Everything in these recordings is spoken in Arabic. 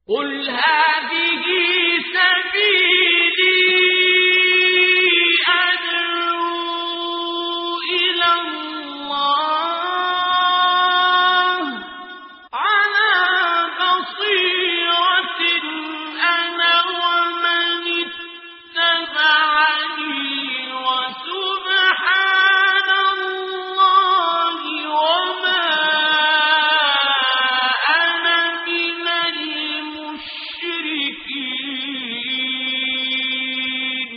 قل هذه سبيلي أدعو إلى الله على بصيرة أنا ومن اتبعني وسبحان الله وما أنا من المشركين.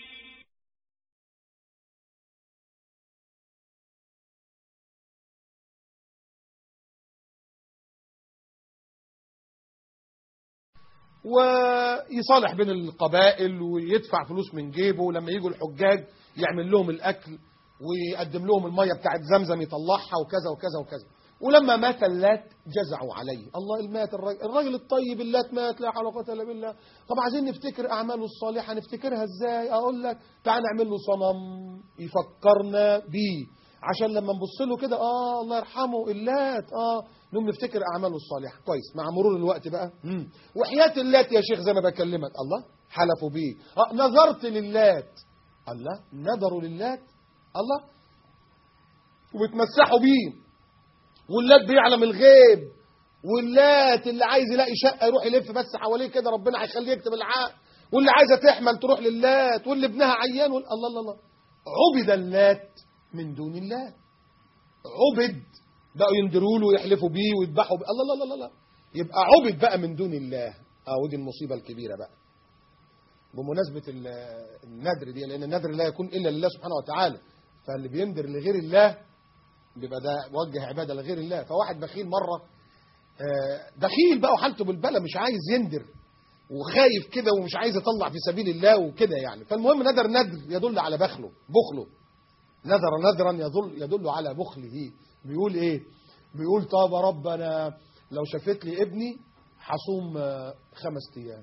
ويصالح بين القبائل ويدفع فلوس من جيبه، ولما يجوا الحجاج يعمل لهم الأكل ويقدم لهم المية بتاعت زمزم يطلعها وكذا وكذا وكذا. ولما مات اللات جزعوا عليه، الله المات الراجل الطيب اللات مات، لا حول ولا قوة إلا بالله. طب عايزين نفتكر أعماله الصالحة، نفتكرها إزاي؟ أقول لك تعال نعمل له صنم يفكرنا بيه، عشان لما نبص له كده الله يرحمه اللات نقوم نفتكر أعماله الصالحة. كويس. مع مرور الوقت بقى وحياة اللات يا شيخ زي ما بكلمك، الله حلفوا بيه. نظرت للات، الله نظروا للات، الله وبتمسحوا بيه. واللات بيعلم الغيب، واللات اللي عايز يلاقي شقة يروح يلف بس حواليه كده ربنا هيخليه يكتب العقد، واللي عايزة تحمل تروح للات، واللي ابنها عيان الله الله الله. عبد اللات من دون الله، عبد بقوا يندروا له ويحلفوا بيه ويذبحوا بيه. الله الله الله الله. يبقى عبد بقى من دون الله. ودي المصيبة الكبيرة بقى بمناسبة النذر دي، لأن النذر لا يكون إلا لله سبحانه وتعالى، فاللي بيندر لغير الله بيبقى ده وجه عبادة لغير الله. فواحد بخيل مرة، بخيل بقى وحالته بالبلة، مش عايز يندر وخايف كده ومش عايز يطلع في سبيل الله وكده يعني. فالمهم نذر يدل على بخله. نذر نذرا يدل على بخله. بيقول ايه؟ بيقول طب ربنا لو شفت لي ابني هصوم 5 ايام.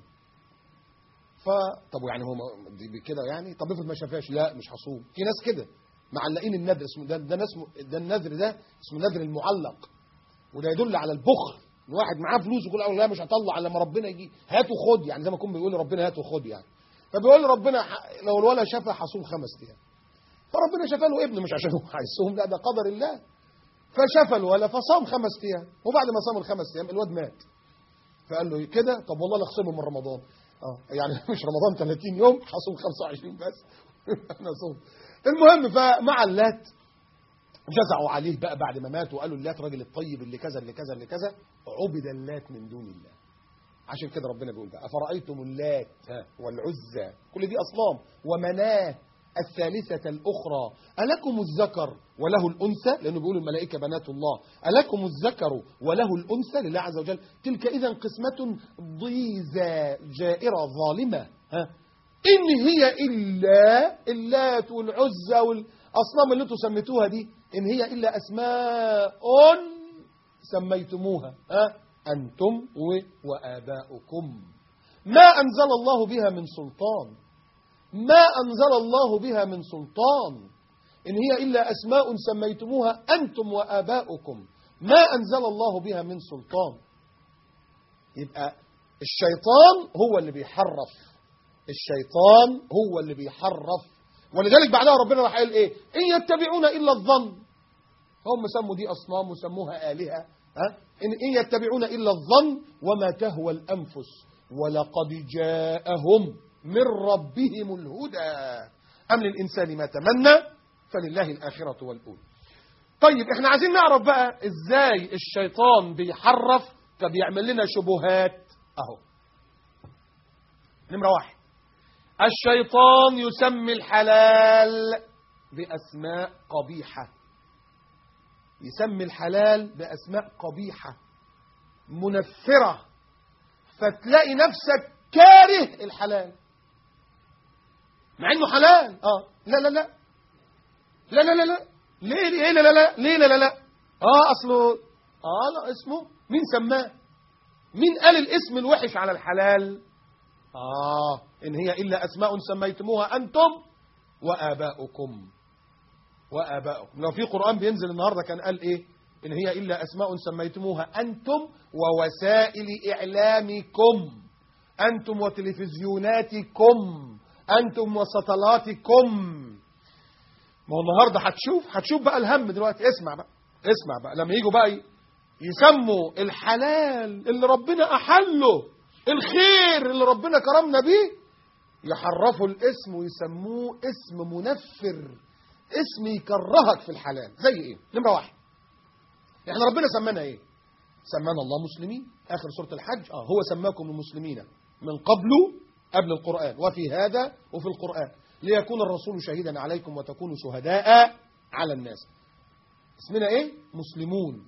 طب يعني هو كده يعني؟ طب افرض ما شافاش، لا مش هصوم. في ناس كده معلقين النذر، اسمه ده النذر ده اسمه النذر المعلق، وده يدل على البخل. واحد معاه فلوس يقول لا مش هطلع الا لما ربنا يجي، هات وخد، يعني زي ما يكون بيقول ربنا هات وخد يعني. فبيقول ربنا لو الولد شافها هصوم 5 ايام. فربنا شفى له ابنه، مش عشان هو عايزهم، لا ده قدر الله. فشفى الولد فصام 5 ايام، وبعد ما صام ال5 ايام الواد مات. فقال له كده طب والله لا اخصمه من رمضان. يعني مش رمضان 30 يوم، هصوم 25 بس. انا صوم. المهم فمع اللات جزعوا عليه بقى بعد ما مات، وقالوا اللات راجل الطيب اللي كذا اللي كذا اللي كذا. عبد اللات من دون الله. عشان كده ربنا بيقول بقى أفرأيتم اللات والعزى، كل دي أصنام، ومناه الثالثة الأخرى ألكم الذكر وله الأنثى، لأنه بيقول الملائكة بنات الله، ألكم الذكر وله الأنثى لله عز وجل، تلك إذا قسمة ضيزى جائرة ظالمة. إن هي إلا اللات والعزى والأصنام اللي انتم سميتوها دي، إن هي إلا أسماء سميتموها أنتم وآباؤكم ما أنزل الله بها من سلطان، ما أنزل الله بها من سلطان، إن هي إلا أسماء سميتموها أنتم وآباؤكم ما أنزل الله بها من سلطان. يبقى الشيطان هو اللي بيحرف، الشيطان هو اللي بيحرف. ولذلك بعدها ربنا راح قال إيه؟ إن يتبعون إلا الظن. هم سموا دي أصنام وسموها آلهة. إن يتبعون إلا الظن وما تهوى الأنفس ولقد جاءهم من ربهم الهدى أم للإنسان ما تمنى فلله الآخرة والأولى. طيب احنا عايزين نعرف بقى ازاي الشيطان بيحرف فبيعمل لنا شبهات. اهو نمرة 1، الشيطان يسمي الحلال بأسماء قبيحة، يسمي الحلال بأسماء قبيحة منفرة، فتلاقي نفسك كاره الحلال مع انه حلال. لا لا لا لا لا لا لا ليه ليه لا لا لا ليه لا لا لا اصله لا اسمه مين سماه؟ مين قال الاسم الوحش على الحلال؟ إن هي إلا أسماء سميتموها أنتم وآباؤكم. لو في قرآن بينزل النهاردة كان قال إيه؟ إن هي إلا أسماء سميتموها أنتم ووسائل إعلامكم، أنتم وتلفزيوناتكم، أنتم وسطلاتكم. ما هو النهاردة هتشوف بقى الهم دلوقتي. اسمع بقى لما يجوا بقى يسموا الحلال اللي ربنا أحله، الخير اللي ربنا كرمنا بيه، يحرفوا الاسم ويسموه اسم منفر، اسم يكرهك في الحلال. زي ايه؟ نمرة واحد، احنا ربنا سمانا ايه؟ سمانا الله مسلمين، اخر سورة الحج. هو سماكم المسلمين من قبل القرآن، وفي هذا وفي القرآن، ليكون الرسول شهيدا عليكم وتكونوا شهداء على الناس. اسمنا ايه؟ مسلمون.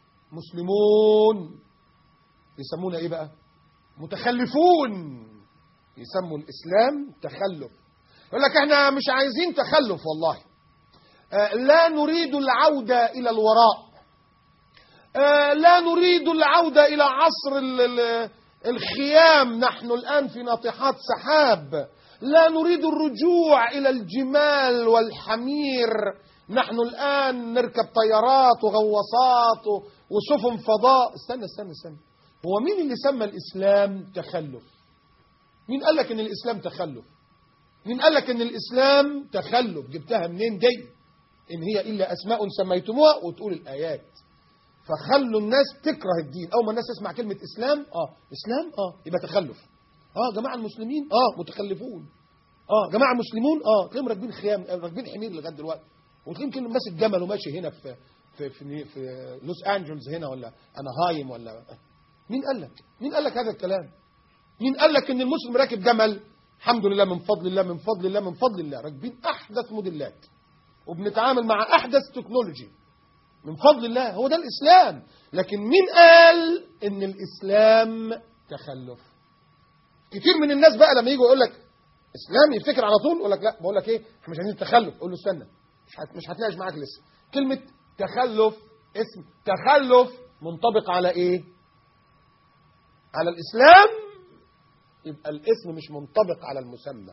يسمونا ايه بقى؟ متخلفون. يسموا الاسلام تخلف. يقول لك احنا مش عايزين تخلف، والله لا نريد العودة الى الوراء، لا نريد العودة الى عصر الخيام، نحن الان في ناطحات سحاب، لا نريد الرجوع الى الجمال والحمير، نحن الان نركب طيارات وغواصات وسفن فضاء. استنى، هو مين اللي سمى الاسلام تخلف؟ مين قال لك ان الاسلام تخلف؟ مين قال لك ان الاسلام تخلف؟ جبتها منين دي؟ ان هي الا اسماء سميتموها، وتقول الايات. فخلوا الناس تكره الدين. اول ما الناس تسمع كلمه اسلام، اسلام يبقى تخلف. جماعه المسلمين متخلفون. جماعه المسلمون تلاقيهم راكبين خيام، راكبين حمير لغايه دلوقتي، وتلاقيهم كلهم ماسك جمل وماشي هنا في لوس انجلز هنا، ولا اناهايم، ولا مين قال لك هذا الكلام؟ مين قال لك ان المسلم راكب جمل؟ الحمد لله، من فضل الله راكبين احدث موديلات وبنتعامل مع احدث تكنولوجي، من فضل الله. هو ده الاسلام. لكن مين قال ان الاسلام تخلف؟ كتير من الناس بقى لما يجوا يقول لك اسلام يفتكر على طول، يقول لك لا، بقول لك ايه، احنا مش عايزين تخلف. قول له استنى، مش هتناقش معاك لسه. كلمه تخلف، اسم تخلف منطبق على ايه؟ على الاسلام. يبقى الاسم مش منطبق على المسمى.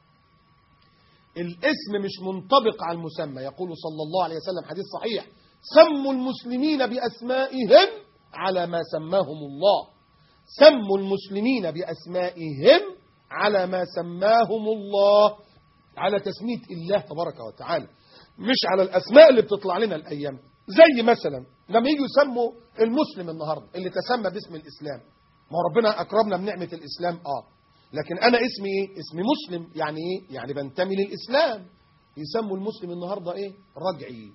الاسم مش منطبق على المسمى. يقول صلى الله عليه وسلم حديث صحيح: سموا المسلمين بأسمائهم على ما سماهم الله. سموا المسلمين بأسمائهم على ما سماهم الله، على تسمية الله تبارك وتعالى، مش على الأسماء اللي بتطلع لنا الأيام. زي مثلا لما يجوا يسموا المسلم النهاردة اللي تسمى باسم الإسلام، ما ربنا أكرمنا بنعمة الإسلام، لكن أنا اسمي إيه؟ اسمي مسلم. يعني إيه؟ يعني بنتمي للإسلام. يسموا المسلم النهاردة إيه؟ رجعي.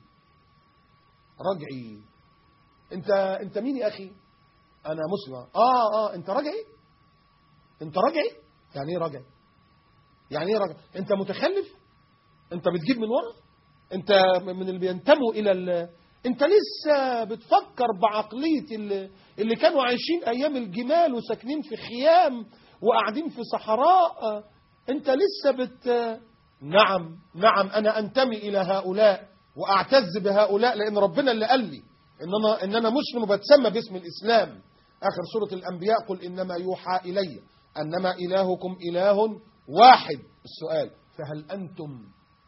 أنت مين يا أخي؟ أنا مسلم. أنت رجعي؟ يعني إيه رجعي؟ أنت متخلف؟ أنت بتجيب من ورا؟ أنت من اللي بينتموا إلى أنت لسه بتفكر بعقلية اللي كانوا عايشين أيام الجمال وساكنين في خيام وقاعدين في صحراء. أنت لسه نعم أنا أنتمي إلى هؤلاء وأعتز بهؤلاء، لأن ربنا اللي قال لي إن أنا مسلم وبتسمى باسم الإسلام. آخر سورة الأنبياء: قل إنما يوحى إلي أنما إلهكم إله واحد. السؤال: فهل أنتم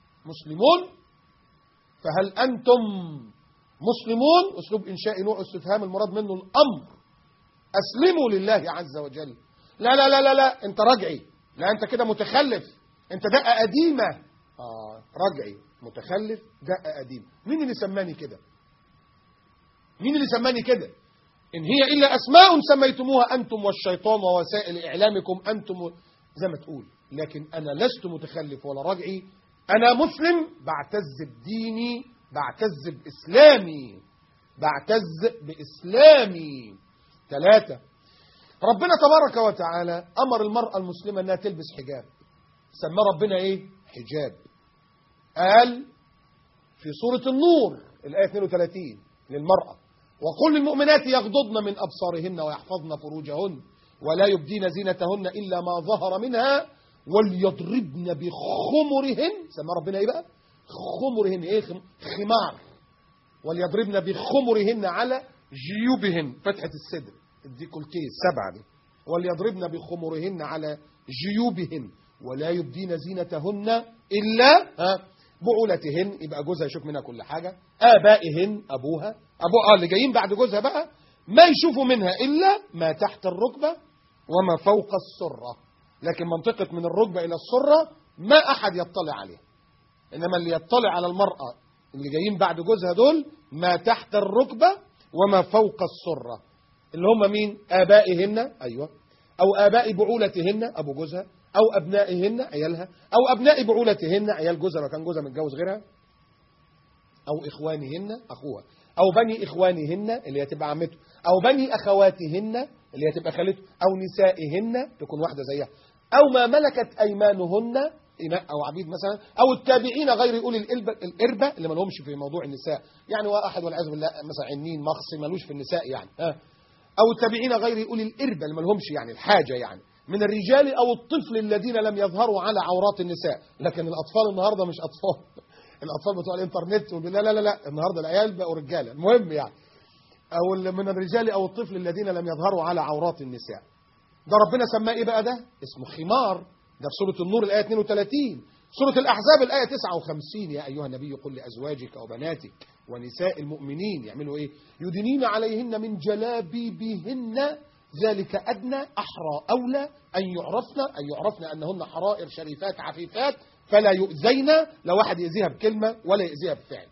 مسلمون؟ أسلوب إنشائي نوع استفهام، المراد منه الأمر. أسلموا لله عز وجل. لا أنت رجعي، لا أنت كده متخلف، أنت دقة قديمة. رجعي، متخلف، دقة قديمة. مين اللي سماني كده؟ إن هي إلا أسماء سميتموها أنتم والشيطان ووسائل إعلامكم، أنتم زي ما تقول. لكن أنا لست متخلف ولا رجعي، أنا مسلم، بعتز بديني، بعتز بإسلامي. 3، ربنا تبارك وتعالى أمر المرأة المسلمة أنها تلبس حجاب. سمى ربنا إيه؟ حجاب. قال في سورة النور الآية 32 للمرأة: وقل للمؤمنات يغضضن من أبصارهن ويحفظن فروجهن ولا يبدين زينتهن إلا ما ظهر منها وليضربن بخمرهن. سمى ربنا إيه بقى؟ خمرهن. إيه؟ خمار. وليضربن بخمرهن على جيوبهن، فتحة الصدر، الديكولتيه 7 دي. وليضربن بخمرهن على جيوبهن ولا يبدين زينتهن إلا بعولتهن، يبقى جوزها يشوف منها كل حاجة، آبائهن، أبوها ابو اللي جايين بعد جوزها بقى ما يشوفوا منها الا ما تحت الركبه وما فوق السره، لكن منطقه من الركبه الى السره ما احد يطلع عليها. انما اللي يطلع على المراه اللي جايين بعد جوزها دول ما تحت الركبه وما فوق السره، اللي هم مين؟ ابائهن، ايوه، او اباء بعولتهن ابو جوزها، او ابنائهن عيالها، او ابناء بعولتهن عيال جوزها لو كان جوزها متجوز غيرها، او اخوانهن اخوها، او بني اخوانهن اللي هي تبقى عمته، او بني اخواتهن اللي هي تبقى خالته، او نسائهن تكون واحده زيها، او ما ملكت ايمانهن إناء او عبيد مثلا، او التابعين غير اولي الاربه اللي ما لهمش في موضوع النساء، يعني واحد والعياذ بالله مثلا عنين مخصي مالوش في النساء يعني، او التابعين غير اولي الاربه اللي ما لهمش يعني الحاجه يعني من الرجال او الطفل الذين لم يظهروا على عورات النساء. لكن الاطفال النهارده مش اطفال، الاطفال بتوع الانترنت لا لا لا لا، النهارده العيال بقوا رجاله. المهم يعني او من الرجال او الطفل الذين لم يظهروا على عورات النساء، ده ربنا سماه ايه بقى؟ ده اسمه خمار، ده في سوره النور الايه 32. سوره الاحزاب الايه 59 يا ايها النبي قل لازواجك وبناتك ونساء المؤمنين يعملوا ايه؟ يدنين عليهن من جلابيبهن ذلك ادنى احرى اولى ان يعرفن انهن حرائر شريفات عفيفات فلا يؤذين، لا واحد يأذيها بكلمه ولا يأذيها بفعل.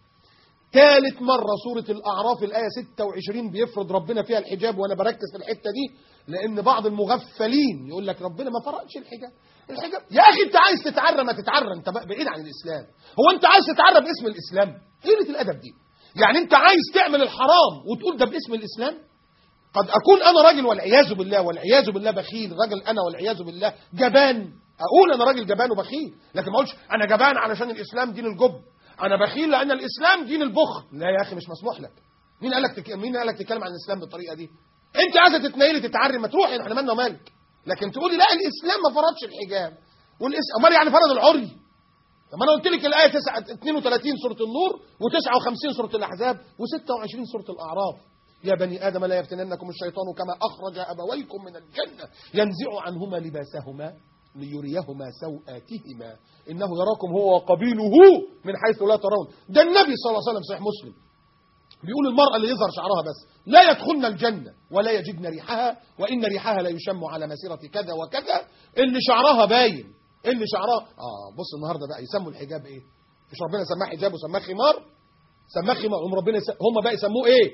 ثالث مرة سورة الأعراف الآية 26 بيفرض ربنا فيها الحجاب، وأنا بركز في الحتة دي لأن بعض المغفلين يقول لك ربنا ما فرضش الحجاب. يا أخي أنت عايز تتعرى ما تتعرى، أنت بعيد عن الإسلام. هو أنت عايز تتعرى باسم الإسلام؟ قلة الأدب دي. يعني أنت عايز تعمل الحرام وتقول ده باسم الإسلام؟ قد أكون أنا راجل والعياذ بالله، والعياذ بالله بخيل، راجل أنا والعياذ بالله جبان، أقول أنا راجل جبان وبخيل، لكن ما أقولش أنا جبان علشان الإسلام دين الجب، أنا بخيل لأن الإسلام دين البخل. لا يا أخي مش مسموح لك. مين قال لك تتكلم عن الإسلام بالطريقة دي؟ أنت عايزة تتنيلي تتعري ما تروحي، إحنا مالنا ومالك. لكن تقولي لا الإسلام ما فرضش الحجاب أمال يعني فرض العري؟ طب أنا قلت لك الآية 32 سورة النور و59 سورة الأحزاب و26 سورة الأعراف. يا بني آدم لا يفتننكم الشيطان كما أخرج أبويكم من الجنة ينزع عنهما لباسهما ليريهما سوآتهما إنه يراكم هو وقبيله من حيث لا ترون. ده النبي صلى الله عليه وسلم صحيح مسلم بيقول المرأة اللي يظهر شعرها بس لا يدخلن الجنة ولا يجدن ريحها وإن ريحها لا يشم على مسيرة كذا وكذا. اللي شعرها باين، اللي شعرها بص النهارده بقى يسموا الحجاب ايه؟ مش ربنا سماه حجاب وسماه خمار؟ سماه خمار. هم بقى يسموه ايه؟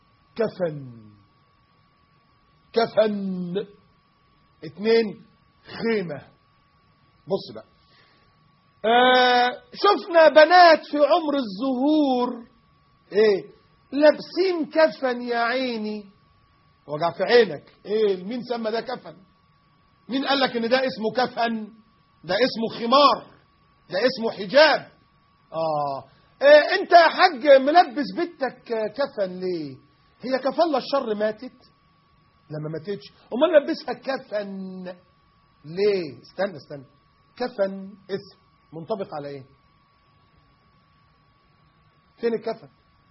كفن. 2 خيمة. بص بقى شفنا بنات في عمر الزهور ايه لابسين كفن يا عيني، وجع في عينك. ايه مين سمى ده كفن؟ مين قال لك ان ده اسمه كفن؟ ده اسمه خمار، ده اسمه حجاب. انت يا حاج ملبس بنتك كفن ليه؟ هي كفالة الشر ماتت؟ لما ماتتش امال لبسها كفن ليه؟ استنى كفن اسم منطبق على ايه؟ فين الكفن؟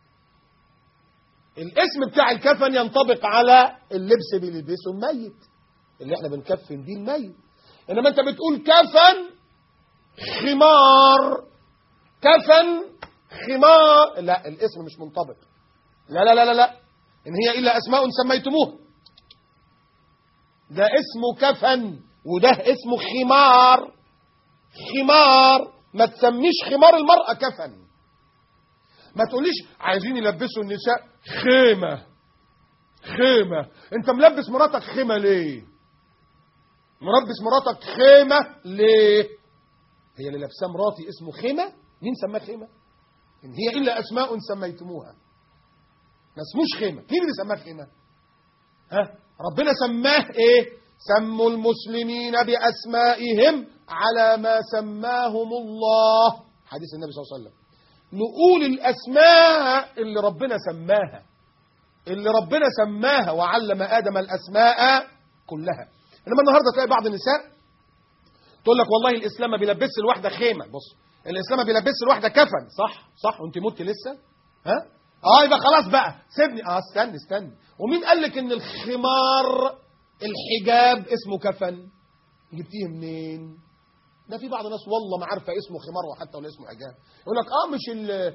الاسم بتاع الكفن ينطبق على اللبس اللي بيلبسه الميت اللي احنا بنكفن بيه الميت. انما انت بتقول كفن خمار، كفن خمار، لا الاسم مش منطبق. لا لا لا لا لا، ان هي الا اسماء سميتموها. ده اسمه كفن وده اسمه خمار. خمار ما تسميش خمار المرأة كفن. ما تقوليش عايزين يلبسوا النساء خيمة. انت ملبس مراتك خيمة ليه؟ ملبس مراتك خيمة ليه؟ هي اللي لابسه مراتي اسمه خيمة؟ مين سماه خيمة؟ ان هي الا اسماء سميتموها. ما اسموش خيمة. مين اللي سماه خيمة؟ ربنا سماه ايه؟ سموا المسلمين بأسمائهم على ما سماهم الله. حديث النبي صلى الله عليه وسلم. نقول الأسماء اللي ربنا سماها وعلم آدم الأسماء كلها. إنما النهاردة تلاقي بعض النساء تقول لك والله الإسلام ما بيلبسش الواحدة خيمة. بص الإسلام ما بيلبسش الواحدة كفن. صح وانت مت لسه؟ يبقى خلاص بقى سيبني. استني. ومين قال لك ان الخمار الحجاب اسمه كفن؟ جبتيه منين؟ ده في بعض الناس والله ما عارفه اسمه خمار وحتى ولا اسمه حجاب، يقول لك مش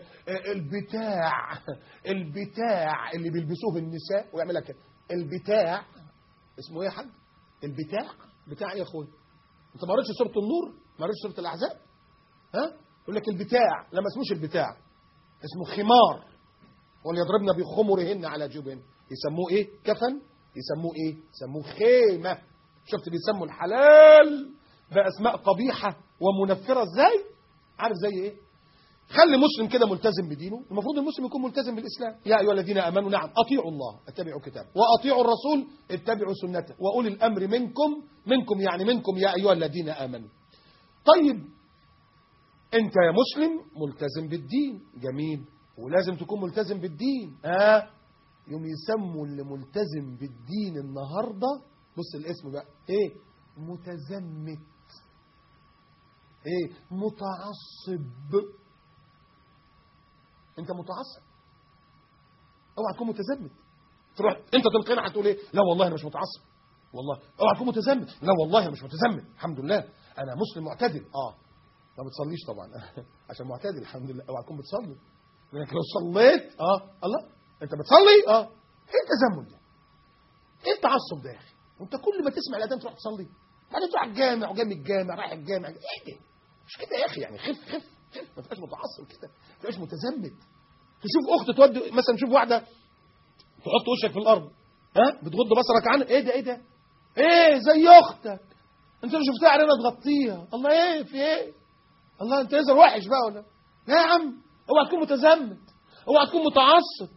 البتاع اللي بيلبسوه النساء ويعمل لك البتاع. اسمه ايه يا حاج؟ بتاع ايه يا اخويا؟ انت ما قريتش سوره النور؟ ما قريتش سوره الاحزاب؟ ها؟ يقول لك البتاع، لا ما اسموش البتاع، اسمه خمار. وليضربن بخمرهن على جيوبهن. يسموه ايه؟ كفن. يسموه ايه؟ يسموه خيمه. شفت بيسموا الحلال باسماء قبيحه ومنفره ازاي؟ عارف زي ايه؟ خلي مسلم كده ملتزم بدينه. المفروض المسلم يكون ملتزم بالاسلام. يا ايها الذين امنوا نعم اطيعوا الله اتبعوا كتابه واطيعوا الرسول اتبعوا سنته واولي الامر منكم يعني منكم يا ايها الذين امنوا. طيب انت يا مسلم ملتزم بالدين، جميل، ولازم تكون ملتزم بالدين. يوم يسموا اللي ملتزم بالدين النهارده، بص الاسم بقى ايه؟ متزمت. ايه؟ متعصب. انت متعصب، اوعى تكون متزمت. تروح انت تنقنع هتقول ايه؟ لا والله انا مش متعصب. والله اوعى تكون متزمت. لا والله انا مش متزمت، الحمد لله انا مسلم معتدل. ما بتصليش طبعا عشان معتدل الحمد لله. اوعى تكون بتصلي، لانك لو صليت الله انت بتصلي ايه التزمت ده؟ ايه التعصب ده يا اخي؟ وانت كل ما تسمع الاذان تروح تصلي، بعدين تروح الجامع وجاي من الجامع رايح الجامع، ايه ده؟ مش كده يا اخي، يعني خف ما تبقاش متعصب كده، ما تبقاش متزمت. تشوف اخت تودي مثلا، تشوف واحده تحط وشك في الارض بتغض بصرك عنها، ايه ده ايه زي اختك انت لو شفتها عريانه تغطيها، الله ايه في ايه؟ الله انت نظر وحش بقى ولا لا يا عم؟ اوعى تكون متزمت، اوعى تكون متعصب.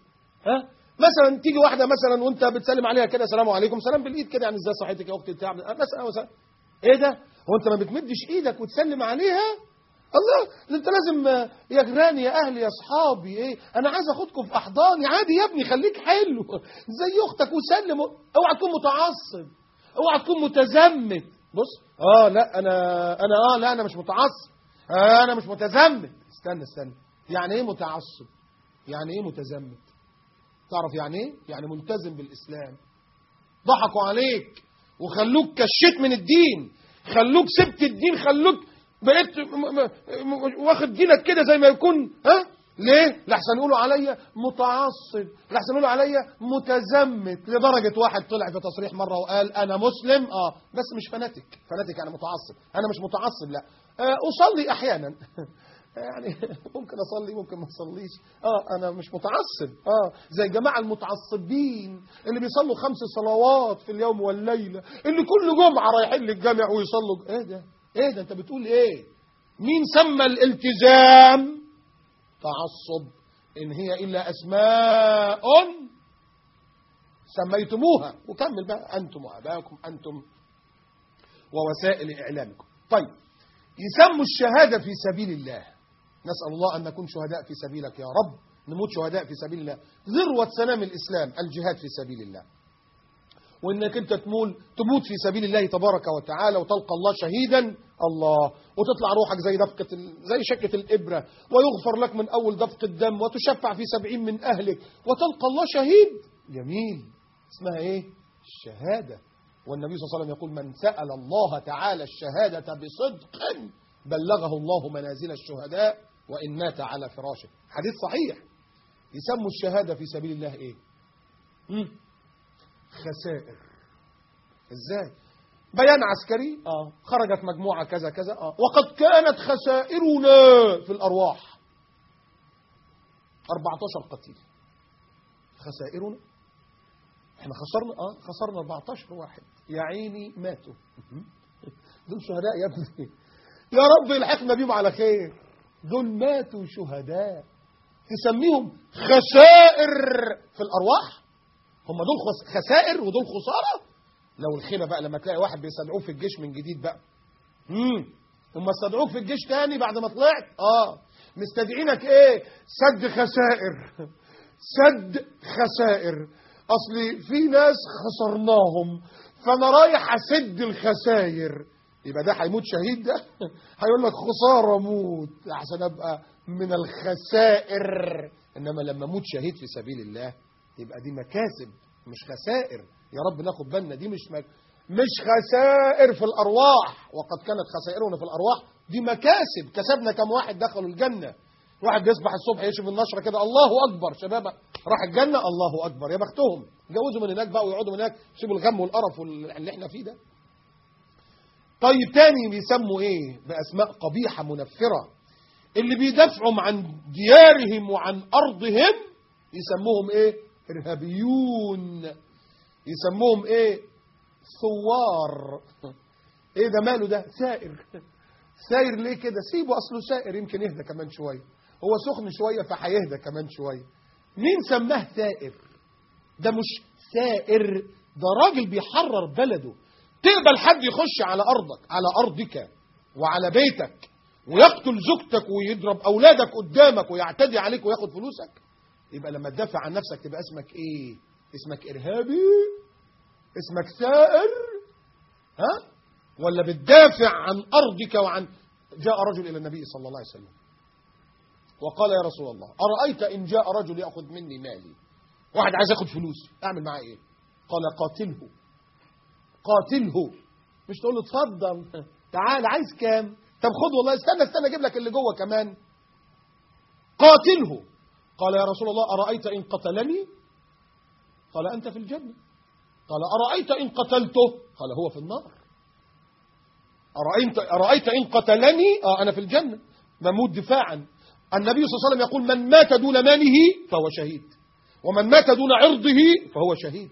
مثلا تيجي واحده مثلا وانت بتسلم عليها كده السلام عليكم، سلام بالايد كده، يعني ازاي صحتك يا اختي بتاع مثلا ايه ده؟ هو انت ما بتمدش ايدك وتسلم عليها؟ الله ده انت لازم يا جيراني يا اهلي يا اصحابي، ايه انا عايز اخدكم في احضاني، عادي يا ابني خليك حلو زي اختك وسلم. اوعى تكون متعصب، اوعى تكون متزمت. بص لا انا لا انا مش متعصب، انا مش متزمت. استنى يعني ايه متعصب؟ يعني ايه متزمت؟ تعرف يعني ايه؟ يعني ملتزم بالاسلام. ضحكوا عليك وخلوك كشيت من الدين، خلوك سبت الدين، خلوك بقيت واخد دينك كده زي ما يكون. ليه؟ لحسن يقولوا عليا متعصب، لحسن يقولوا عليا متزمت. لدرجة واحد طلع في تصريح مرة وقال أنا مسلم بس مش فناتك يعني متعصب. أنا مش متعصب، لا أصلي أحيانا يعني ممكن أصلي ممكن ما أصليش. أنا مش متعصب. زي جماعة المتعصبين اللي بيصلوا 5 صلوات في اليوم والليلة، اللي كل جمعة رايحين للجامع ويصلوا. إيه ده أنت بتقول إيه؟ مين سمى الالتزام تعصب؟ إن هي إلا أسماء سميتموها. وكمل بقى أنتم وآباؤكم أنتم ووسائل إعلامكم. طيب يسموا الشهادة في سبيل الله. نسأل الله أن نكون شهداء في سبيلك يا رب، نموت شهداء في سبيل الله. ذروة سنام الإسلام الجهاد في سبيل الله، وإنك أنت تموت في سبيل الله تبارك وتعالى وتلقى الله شهيدا، الله، وتطلع روحك زي شكة الإبرة، ويغفر لك من أول دفق الدم، وتشفع في 70 من أهلك، وتلقى الله شهيد. جميل. اسمها إيه؟ الشهادة. والنبي صلى الله عليه وسلم يقول من سأل الله تعالى الشهادة بصدق بلغه الله منازل الشهداء وإن مات على فراشه. حديث صحيح. يسموا الشهادة في سبيل الله إيه؟ خسائر. إزاي؟ بيان عسكري خرجت مجموعة كذا كذا وقد كانت خسائرنا في الأرواح 14 قتيل. خسائرنا احنا خسرنا 14 واحد يا عيني ماتوا. دول شهداء يا ابني، يا رب الحقنا بيهم على خير. دول ماتوا شهداء، تسميهم خسائر في الأرواح؟ هم دول خسائر ودول خسارة؟ لو الخيبة بقى لما تلاقي واحد بيستدعوه في الجيش من جديد بقى، هم استدعوك في الجيش تاني بعد ما طلعت، مستدعينك ايه؟ سد خسائر. سد خسائر. اصلي في ناس خسرناهم فانا رايح اسد الخسائر. يبقى ده هيموت شهيد؟ ده هيقول لك خسارة موت عشان ابقى من الخسائر. انما لما موت شهيد في سبيل الله يبقى دي مكاسب مش خسائر. يا رب ناخد بالنا، دي مش خسائر في الارواح. وقد كانت خسائرنا في الارواح دي مكاسب. كسبنا كم واحد دخلوا الجنة. واحد بيصبح الصبح يشوف النشرة كده الله أكبر شباب راح الجنة، الله أكبر، يا بختهم، جوزوا من هناك بقى ويقعدوا من هناك يسيبوا الغم والقرف اللي احنا فيه ده. طيب تاني بيسموا ايه؟ بأسماء قبيحة منفرة. اللي بيدافعوا عن ديارهم وعن أرضهم يسموهم ايه؟ إرهابيون. يسموهم ايه؟ ثوار. ايه ده ماله ده؟ سائر. سائر ليه كده؟ سيبه أصله سائر يمكن يهدى كمان شوية، هو سخن شوية فهيهدى كمان شوية. مين سماه سائر؟ ده مش سائر، ده راجل بيحرر بلده. تقبل حد يخش على أرضك، على أرضك وعلى بيتك، ويقتل زوجتك ويضرب أولادك قدامك ويعتدي عليك وياخد فلوسك؟ يبقى لما تدافع عن نفسك تبقى اسمك ايه؟ اسمك إرهابي؟ اسمك سائر؟ ها؟ ولا بتدافع عن أرضك وعن... جاء رجل إلى النبي صلى الله عليه وسلم وقال يا رسول الله أرأيت إن جاء رجل يأخذ مني مالي، واحد عايز ياخد فلوسي، أعمل معاه إيه؟ قال قاتله. قاتله، مش تقول له اتفضل تعال عايز كام؟ طب خد والله استنى اجيب لك اللي جوه كمان. قاتله. قال يا رسول الله أرأيت إن قتلني؟ قال أنت في الجنة. قال أرأيت إن قتلته؟ قال هو في النار. أرأيت إن قتلني؟ أنا في الجنة بموت دفاعا. النبي صلى الله عليه وسلم يقول من مات دون ماله فهو شهيد، ومن مات دون عرضه فهو شهيد.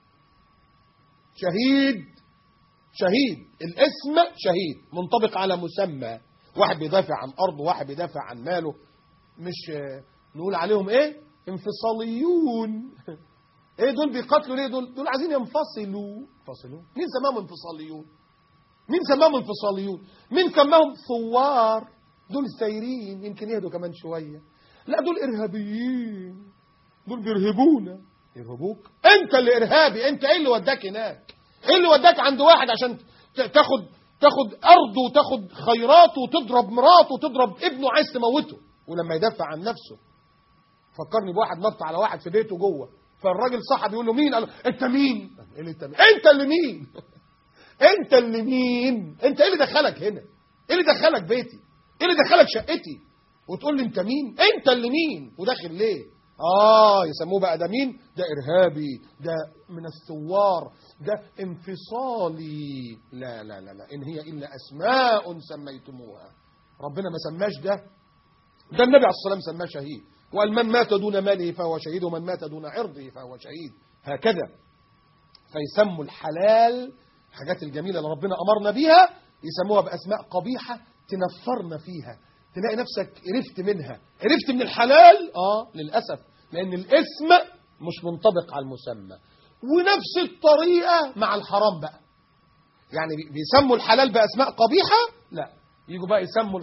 شهيد. شهيد الاسم شهيد منطبق على مسمى. واحد بيدافع عن أرضه، واحد بيدافع عن ماله. مش نقول عليهم ايه؟ انفصاليون. ايه دول بيقاتلوا ليه؟ دول عايزين ينفصلوا. مين سماهم انفصاليون؟ مين سماهم انفصاليون؟ مين سماهم ثوار؟ دول سايرين يمكن يهدوا كمان شوية. لا دول إرهابيين، دول بيرهبونا. يرهبوك؟ انت اللي إرهابي. انت ايه اللي وداك هناك؟ ايه اللي وداك عند واحد عشان تاخد أرضه وتاخد خيراته وتضرب مراته وتضرب ابنه عايز تموته؟ ولما يدافع عن نفسه فكرني بواحد نط على واحد في بيته جوه، فالراجل صاحب يقول له مين؟ قال له انت مين؟ ايه اللي انت مين؟ انت اللي مين؟ انت اللي مين؟ انت ايه اللي دخلك هنا؟ ايه اللي دخلك بيتي؟ ايه اللي دخلك شقتي وتقول لي انت مين؟ انت اللي مين وداخل ليه؟ يسموه بقى ده مين؟ ده ارهابي، ده من الثوار، ده انفصالي. لا لا لا لا، ان هي الا اسماء سميتموها. ربنا ما سماش ده النبي عليه الصلاه والسلام سماه شهيد، وقال من مات دون ماله فهو شهيد، ومن مات دون عرضه فهو شهيد. هكذا. فيسموا الحلال الحاجات الجميلة اللي ربنا أمرنا بيها يسموها بأسماء قبيحة تنفرنا فيها، تلاقي نفسك قرفت منها. قرفت من الحلال؟ للأسف، لأن الاسم مش منطبق على المسمى. ونفس الطريقة مع الحرام بقى، يعني بيسموا الحلال بأسماء قبيحة، لا يجوا بقى يسموا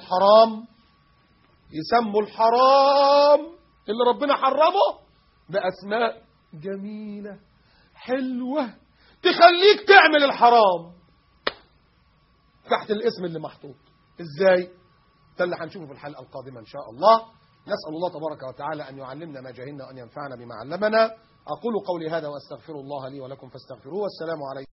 الحرام اللي ربنا حرمه بأسماء جميلة حلوة تخليك تعمل الحرام تحت الاسم اللي محطوط. ازاي؟ ده اللي هنشوفه في الحلقة القادمة ان شاء الله. نسأل الله تبارك وتعالى ان يعلمنا ما جهلنا وان ينفعنا بما علمنا. اقول قولي هذا واستغفر الله لي ولكم فاستغفروه، والسلام عليكم.